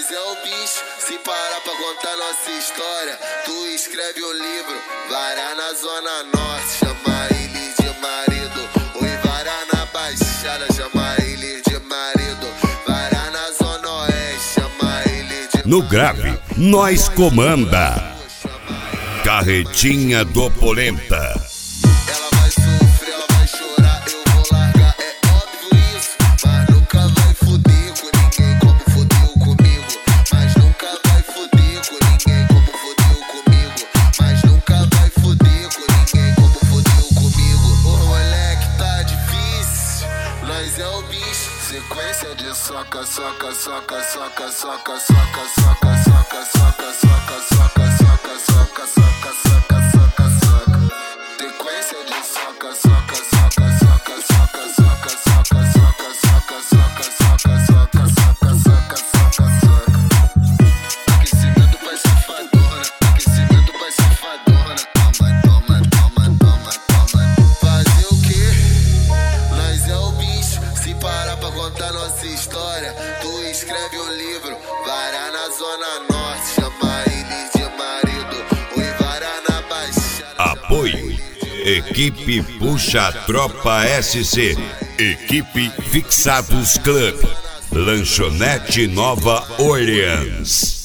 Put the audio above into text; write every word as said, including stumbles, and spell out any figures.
Nós é o bicho, se parar pra contar nossa história. Tu escreve um livro, varar na zona norte, chama ele de marido. Oi, varar na baixada, chama ele de marido. Varar na zona oeste, chama ele de No grave, nós comanda. Carretinha do Polenta. Ela vai sofrer, ela vai chorar, eu vou largar, é óbvio isso. Mas nunca vai fuder com ninguém como fudeu comigo. Mas nunca vai fuder com ninguém como fudeu comigo. Mas nunca vai fuder com ninguém como fudeu comigo. O moleque tá difícil, nós é o bicho. Sequência de soca, soca, soca, soca, soca, soca, soca, soca, soca, soca, soca, soca, soca, soca, soca, soca, soca. Sequência de soca, soca, soca, soca, soca, soca, soca, soca, soca, soca, soca, soca, soca, soca, soca, soca. Aquecimento pra safadona, aquecimento pra safadona. Toma, toma, toma, toma, toma. Fazer o quê? Nós é o bicho, se parar pra contar nossa história. Tu escreve um livro, varar na zona norte, chama ele de marido. Oi, varar na baixada. Apoio. Equipe Puxa Tropa S C. Equipe Fixados Club. Lanchonete Nova Orleans.